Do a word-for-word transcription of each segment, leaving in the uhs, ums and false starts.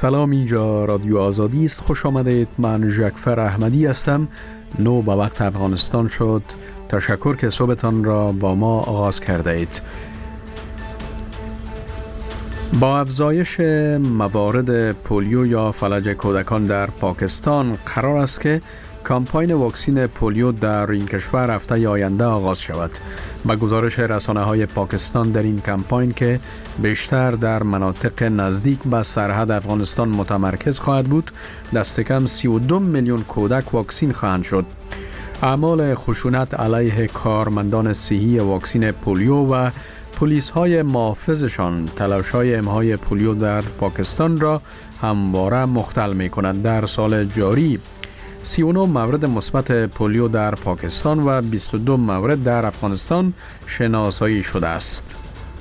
سلام، اینجا رادیو آزادی است. خوش آمدید. من ژکفر احمدی هستم. نو به وقت افغانستان شد. تشکر که صبحتان را با ما آغاز کرده اید. با افزایش موارد پولیو یا فلج کودکان در پاکستان قرار است که کامپاین واکسین پولیو در این کشور هفته آینده آغاز شود. با گزارش رسانه‌های پاکستان در این کامپاین که بیشتر در مناطق نزدیک به سرحد افغانستان متمرکز خواهد بود، دست کم سی و دو میلیون کودک واکسین خواهند شد. اعمال خشونت علیه کارمندان صحی واکسین پولیو و پلیس های محافظشان تلاش‌های امهای پولیو در پاکستان را همواره مختل می کند. در سال جاری سی و نه مورد مثبت پولیو در پاکستان و بیست و دو مورد در افغانستان شناسایی شده است.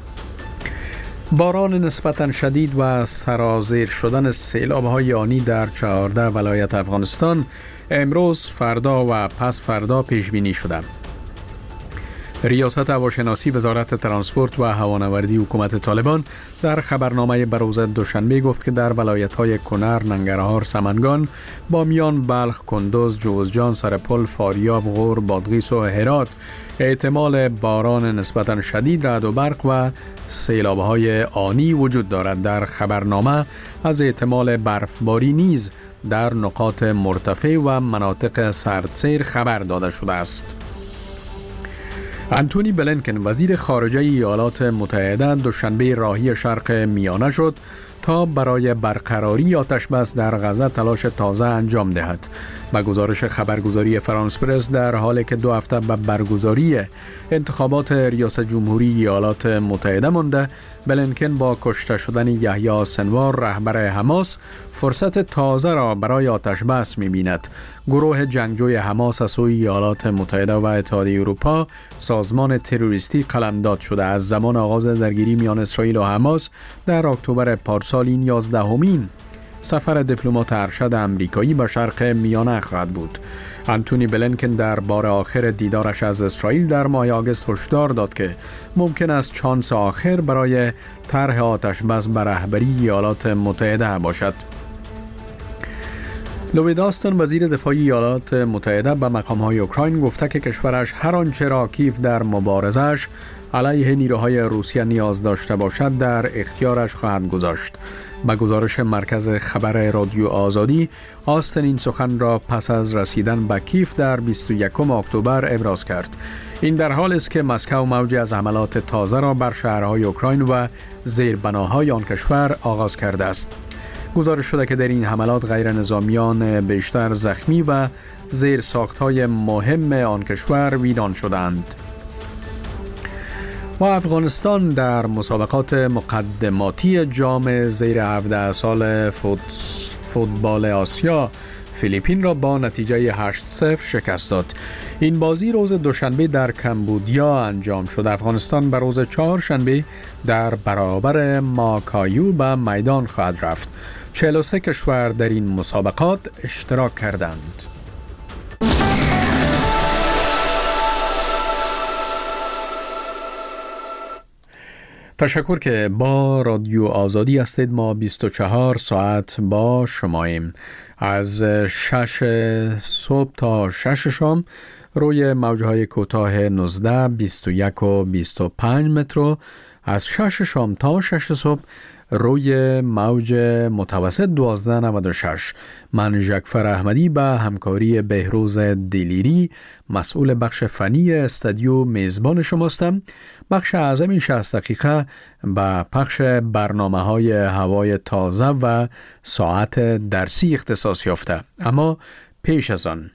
باران نسبتاً شدید و سرازیر شدن سیلاب‌های آنی در چهارده ولایت افغانستان امروز، فردا و پس فردا پیش بینی شده. ریاست هواشناسی وزارت ترانسپورت و هوانوردی حکومت طالبان در خبرنامه بروز دوشنبه گفت که در ولایت‌های کنر، ننگرهار، سمنگان، بامیان، بلخ، کندوز، جوزجان، سرپل، فاریاب، غور، بادغیس و هرات احتمال باران نسبتاً شدید، رعد و برق و سیلاب‌های آنی وجود دارد. در خبرنامه از احتمال برفباری نیز در نقاط مرتفع و مناطق سردسیر خبر داده شده است. انتونی بلینکن وزیر خارجه ایالات متحده دوشنبه راهی شرق میانه شد تا برای برقراری آتش بس در غزه تلاش تازه انجام دهد. با گزارش خبرگزاری فرانس پرس، در حالی که دو هفته به برگزاری انتخابات ریاست جمهوری ایالات متحده مانده، بلینکن با کشته شدن یحیی سنوار رهبر حماس فرصت تازه را برای آتش بس می‌بیند. گروه جنگجوی حماس از سوی ایالات متحده و اتحادیه اروپا سازمان تروریستی قلمداد شده. از زمان آغاز درگیری میان اسرائیل و حماس در اکتبر پارسال این یازدهمین سفر دیپلمات ارشد امریکایی به شرق میانه خواهد بود. انتونی بلینکن در بار آخر دیدارش از اسرائیل در ماه آگوست هشدار داد که ممکن است شانس آخر برای طرح آتش بس به رهبری ایالات متحده باشد. لوید آستن وزیر دفاع ایالات متحده به مقام‌های اوکراین گفته که کشورش هر آنچه را کیف در مبارزش علیه نیروهای روسیه نیاز داشته باشد در اختیارش خواهد گذاشت. با گزارش مرکز خبر رادیو آزادی، آستن این سخن را پس از رسیدن به کیف در بیست و یکم اکتبر ابراز کرد. این در حالی است که مسکو موجی از حملات تازه را بر شهرهای اوکراین و زیربناهای آن کشور آغاز کرده است. گزارش شده که در این حملات غیر نظامیان بیشتر زخمی و زیر ساختهای مهم آن کشور ویران شدند. و افغانستان در مسابقات مقدماتی جام زیر هفده سال فوتبال آسیا فیلیپین را با نتیجه هشت صفر شکست داد. این بازی روز دوشنبه در کمبودیا انجام شد. افغانستان به روز چهارشنبه در برابر ماکایو به میدان خواهد رفت. چهل و سه کشور در این مسابقات اشتراک کردند. تشکر که با رادیو آزادی هستید. ما بیست و چهار ساعت با شماییم. از شش صبح تا شش شام روی موجهای کوتاه نوزده، بیست و یک و بیست و پنج متر، از شش شام تا شش صبح روی موج متوسط دوازده و نود و شش. من ژکفر احمدی به همکاری بهروز دلیری مسئول بخش فنی استودیو میزبان شماستم. بخش اعظم شصت دقیقه به پخش برنامه های هوای تازه و ساعت درسی اختصاص یافته. اما پیش از آن،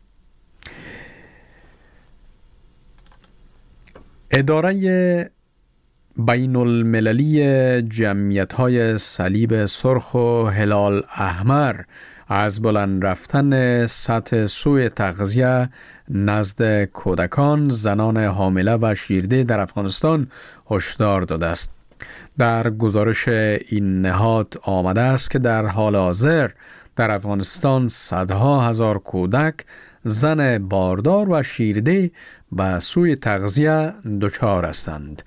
اداره بین المللی جمعیت‌های صلیب سرخ و هلال احمر از بلند رفتن سطح سوء تغذیه نزد کودکان، زنان حامله و شیرده در افغانستان هشدار داده است. در گزارش این نهاد آمده است که در حال حاضر در افغانستان صدها هزار کودک، زن باردار و شیرده به سوء تغذیه دچار هستند.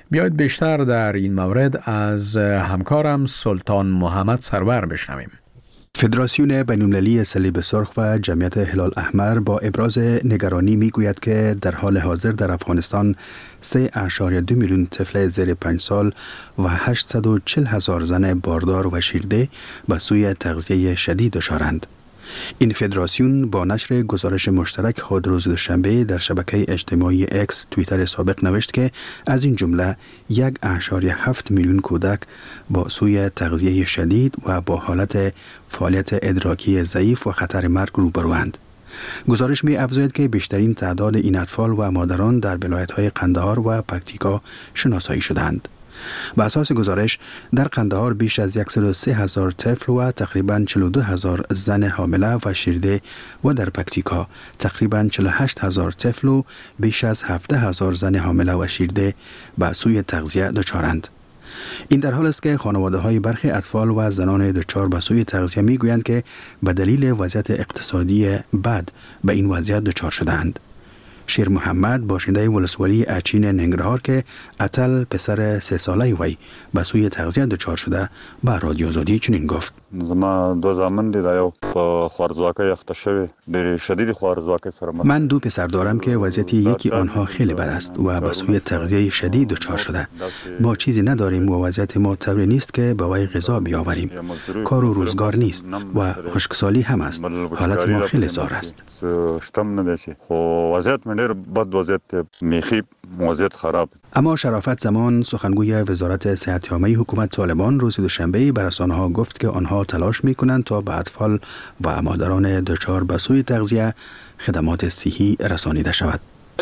بیایید بیشتر در این مورد از همکارم سلطان محمد سرور بشنویم. فدراسیون بین‌المللی صلیب سرخ و جمعیت هلال احمر با ابراز نگرانی میگوید که در حال حاضر در افغانستان سه اشاریه دو میلیون طفل زیر پنج سال و هشتصد و چهل هزار زن باردار و شیرده به سوی تغذیه شدید دچارند. این فدراسیون با نشر گزارش مشترک خود روز دوشنبه در شبکه اجتماعی اکس توییتر سابق نوشت که از این جمله یک اشاریه هفت میلیون کودک با سوی تغذیه شدید و با حالت فعالیت ادراکی ضعیف و خطر مرگ روبروند. گزارش می افزاید که بیشترین تعداد این اطفال و مادران در ولایت‌های قندهار و پکتیکا شناسایی شدند. به اساس گزارش در قندهار بیش از صد و سه هزار طفل و تقریباً چهل و دو هزار زن حامله و شیرده و در پکتیکا تقریباً چهل و هشت هزار طفل و بیش از هفده هزار زن حامله و شیرده به سوی تغذیه دچارند. این در حال است که خانواده‌های برخی اطفال و زنان دچار به سوی تغذیه میگویند که به دلیل وضعیت اقتصادی بد به این وضعیت دچار شدند. شیر محمد باشنده ولسوالی اچین ننگرهار که اتل پسر سه ساله وی به سوی تغذیه دچار شده به رادیو آزادی چنین گفت: زما دو زامن دي دا یو په خوارزواکه یخته شوی ډېر شدید خوارزواکه سره من دو پسر دارم که وضعیت یکی آنها خیلی بد است و به سوی تغذیه شدید دچار شده. ما چیزی نداریم و وضعیت ما طوری نیست که به وی غذا بیاوریم. کار و روزگار نیست و خشکسالی هم است. حالت ما خیلی زار است. شتم نه دی خو وضعیت من ډېر بد وضعیت میخی وضعیت خراب. اما شرافت زمان سخنگوی وزارت صحت عامه حکومت طالبان روز دوشنبه به رسانه‌ها گفت که آنها تلاش می‌کنند تا به اطفال و مادران دچار به سوی تغذیه خدمات صحی رسانیده شود.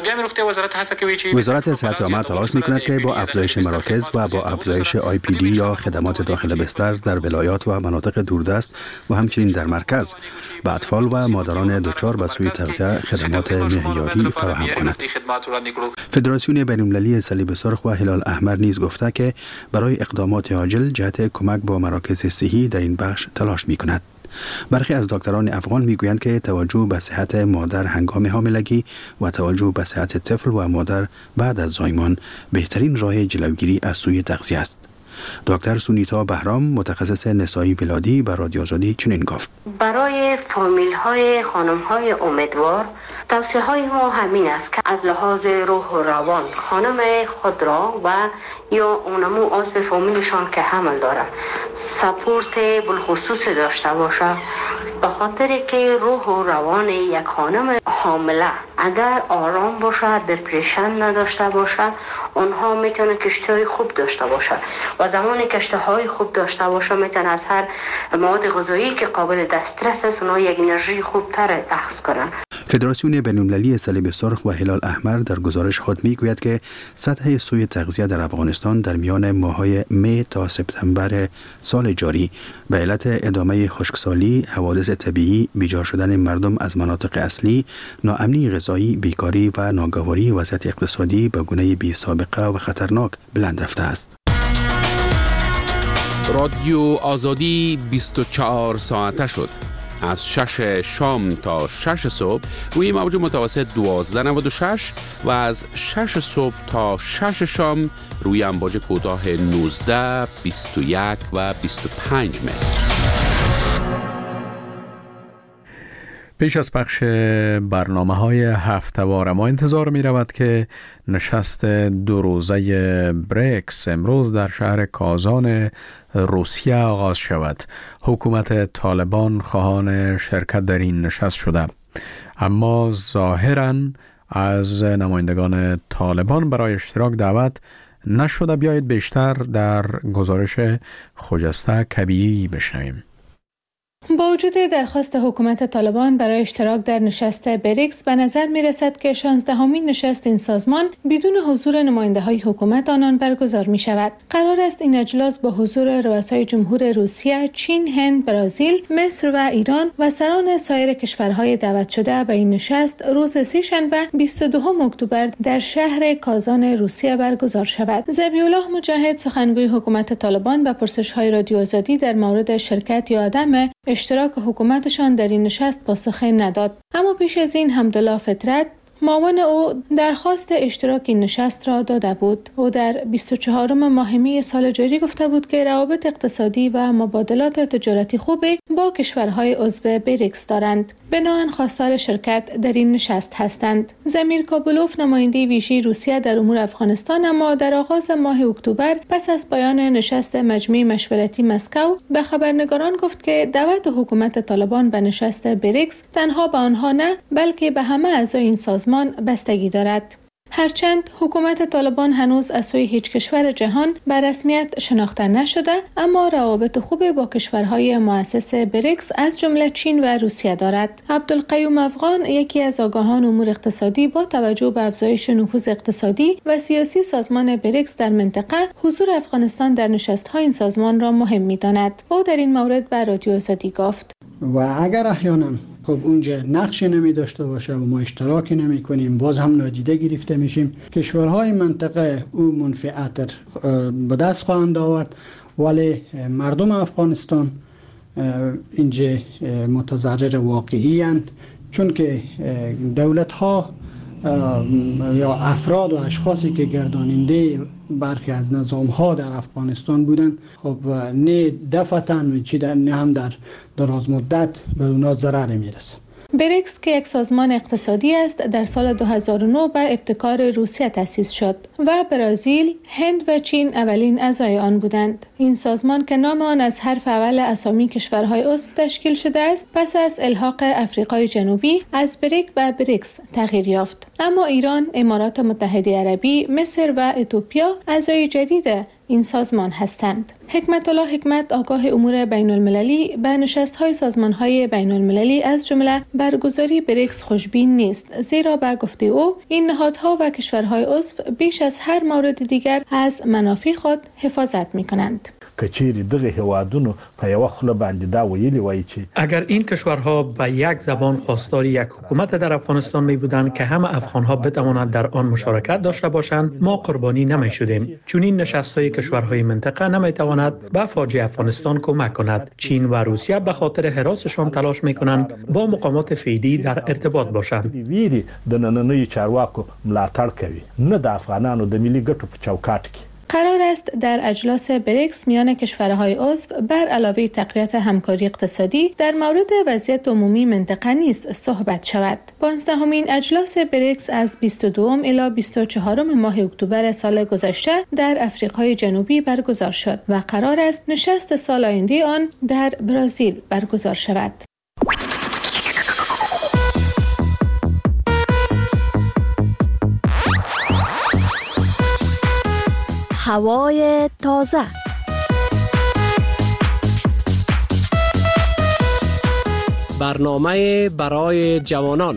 وزارت صحت عامه تلاش می‌کند که با افزایش مراکز و با افزایش آی پی دی یا خدمات داخل بستر در ولایات و مناطق دوردست و همچنین در مرکز به اطفال و مادران دچار به سوی تغذیه خدمات معیاری فراهم کند. فدراسیون بین‌المللی صلیب سرخ و هلال احمر نیز گفته که برای اقدامات عاجل جهت کمک با مراکز صحی در این بخش تلاش می‌کند. برخی از دکتران افغان میگویند که توجه به صحت مادر هنگام حاملگی و توجه به صحت طفل و مادر بعد از زایمان بهترین راه جلوگیری از سوی تغذیه است. دکتر سونیتا بهرام متخصص نسایی ولادی به رادیو آزادی چنین گفت: برای فامیل های خانم های امیدوار توصیه های ما همین است که از لحاظ روح و روان خانم خود را و یا اونمو عضو فامیلشان که حمل دارن سپورت بالخصوص داشته باشه، به خاطر که روح و روان یک خانم حامله اگر آرام باشه، دپرشن نداشته باشه، اونها میتونه کشتهای خوب داشته باشه و زمانی کشتهای خوب داشته باشه میتونه از هر مواد غذایی که قابل دسترس است اونها یک انرژی خوبتر اخذ کنن. فدراسیون بین‌المللی صلیب سرخ و هلال احمر در گزارش خود میگوید که سطح سوی تغذیه در افغانستان در میان ماه‌های می تا سپتامبر سال جاری به علت ادامه خشکسالی، حوادث طبیعی، بیجا شدن مردم از مناطق اصلی، ناامنی غذایی، بیکاری و ناگواری وضعیت اقتصادی به گونه بی سابقه و خطرناک بلند رفته است. رادیو آزادی بیست و چهار ساعته شد. از شش شام تا شش صبح روی موج متوسط دوازده نود و شش و از شش صبح تا شش شام روی امواج کوتاه نوزده، بیست و یک و بیست و پنج متر. پیش از پخش برنامه های هفته‌وار ما انتظار می رود که نشست دو روزه بریکس امروز در شهر کازان روسیه آغاز شود. حکومت طالبان خواهان شرکت در این نشست شده، اما ظاهراً از نمایندگان طالبان برای اشتراک دعوت نشده. بیایید بیشتر در گزارش خجسته کبیری بشنویم. با وجود درخواست حکومت طالبان برای اشتراک در نشست بریکس، به نظر می رسد که شانزدهمین نشست این سازمان بدون حضور نماینده های حکومت آنان برگزار می شود. قرار است این اجلاس با حضور رؤسای جمهور روسیه، چین، هند، برزیل، مصر و ایران و سران سایر کشورهای دعوت شده به این نشست روز سه شنبه بیست و دوم اکتبر در شهر کازان روسیه برگزار شود. ذبیح‌الله مجاهد سخنگوی حکومت طالبان به پرسش‌های رادیو آزادی در مورد شرکت یا عدم اشتراک حکومتشان در این نشست پاسخ نداد. اما پیش از این حمدالله فطرت معاون او درخواست اشتراک این نشست را داده بود. او در بیست و چهارم ماه می سال جاری گفته بود که روابط اقتصادی و مبادلات تجارتی خوبی با کشورهای عضو بریکس دارند. بنابراین خواستار شرکت در این نشست هستند. زمیر کابلوف نماینده ویژه روسیه در امور افغانستان اما در آغاز ماه اکتبر پس از پایان نشست مجمع مشورتی مسکو به خبرنگاران گفت که دعوت حکومت طالبان به نشست بریکس تنها به آنها نه بلکه به همه اعضای این سازمان بستگی دارد. هرچند حکومت طالبان هنوز از سوی هیچ کشور جهان به رسمیت شناخته نشده، اما روابط خوب با کشورهای مؤسس بریکس از جمله چین و روسیه دارد. عبدالقیوم افغان یکی از آگاهان امور اقتصادی با توجه به افزایش نفوذ اقتصادی و سیاسی سازمان بریکس در منطقه، حضور افغانستان در نشست‌های این سازمان را مهم می‌داند. او در این مورد به رادیو آزادی گفت: و اگر احیانا خب اونجا نقشی نمی داشته باشه و ما اشتراکی نمی کنیم، باز هم نادیده گرفته میشیم. کشورهای منطقه او منفعت به دست خواهند آورد، ولی مردم افغانستان اینجا متضرر واقعی اند، چون که دولت ها یا افراد و اشخاصی که گرداننده برخی از نظام ها در افغانستان بودند، خب نه دفعتاً چی در نه هم در دراز مدت به اونا ضرر میرسه. بریکس که یک سازمان اقتصادی است در سال دو هزار و نه به ابتکار روسیه تأسیس شد و برزیل، هند و چین اولین اعضای آن بودند. این سازمان که نام آن از حرف اول اسامی کشورهای عضو تشکیل شده است، پس از الحاق افریقای جنوبی از بریک به بریکس تغییر یافت. اما ایران، امارات متحده عربی، مصر و اتیوپیا اعضای جدید این سازمان هستند. حکمت الله حکمت، آگاه امور بین المللی، به نشست‌های سازمان‌های بین المللی از جمله برگزاری بریکس خوشبین نیست، زیرا به گفته او این نهادها و کشورهای عضو بیش از هر مورد دیگر از منافع خود حفاظت می‌کنند. کچیری دغه هوادونو په یو خله باندې دا ویلی وای چې اگر این کشورها به یک زبان خواستار یک حکومت در افغانستان می بودند که همه افغانها بتوانند در آن مشارکت داشته باشند، ما قربانی نمی شدیم، چون این نشست‌های کشورهای منطقه نمی تواند به فاجعه افغانستان کمک کند. چین و روسیه به خاطر حراسشان تلاش می کنند با مقامات فعلی در ارتباط باشند. ویری د نننوي چارواکو ملاتړ کوي، نه د افغانانو د ملي ګټو په چوکاټ کې. قرار است در اجلاس بریکس میان کشورهای عضو بر علاوه تقویت همکاری اقتصادی در مورد وضعیت عمومی منطقه نیز صحبت شود. پانزدهمین اجلاس بریکس از بیست و دو الی بیست و چهار ماه اکتبر سال گذشته در افریقای جنوبی برگزار شد و قرار است نشست سال آینده آن در برزیل برگزار شود. هوای تازه. برنامه برای جوانان.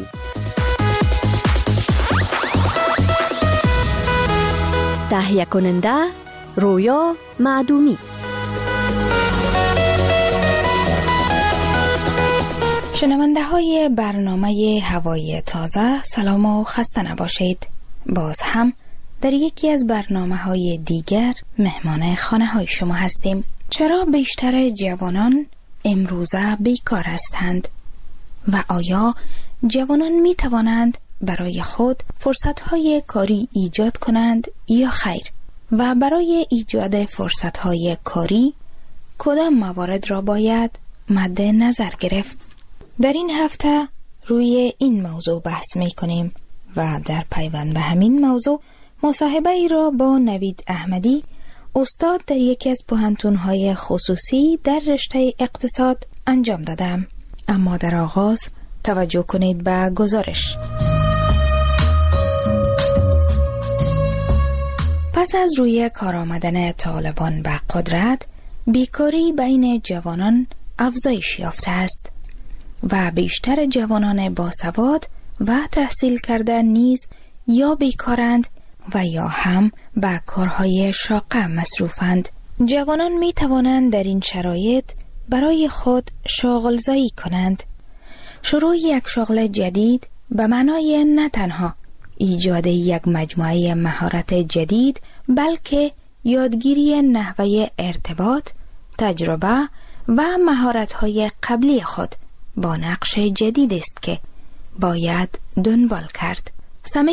تهیه کننده رویا معدومی. شنونده های برنامه هوای تازه، سلام و خسته نباشید. باز هم در یکی از برنامه‌های دیگر مهمان خانه‌های شما هستیم. چرا بیشتر جوانان امروزه بیکار هستند و آیا جوانان می توانند برای خود فرصت‌های کاری ایجاد کنند یا خیر؟ و برای ایجاد فرصت‌های کاری کدام موارد را باید مد نظر گرفت؟ در این هفته روی این موضوع بحث می کنیم و در پیوند به همین موضوع مصاحبه ای را با نوید احمدی، استاد در یکی از پوهنتون‌های خصوصی در رشته اقتصاد انجام دادم. اما در آغاز توجه کنید به گزارش. پس از روی کار آمدن طالبان به قدرت، بیکاری بین جوانان افزایش یافته است و بیشتر جوانان باسواد و تحصیل کرده نیز یا بیکارند و یا هم به کارهای شاقه مصروفند. جوانان می توانند در این شرایط برای خود شاغل‌زایی کنند. شروع یک شغل جدید به معنای نه تنها ایجاد یک مجموعه مهارت جدید، بلکه یادگیری نحوه ارتباط، تجربه و مهارت‌های قبلی خود با نقش جدید است که باید دنبال کرد. سمیع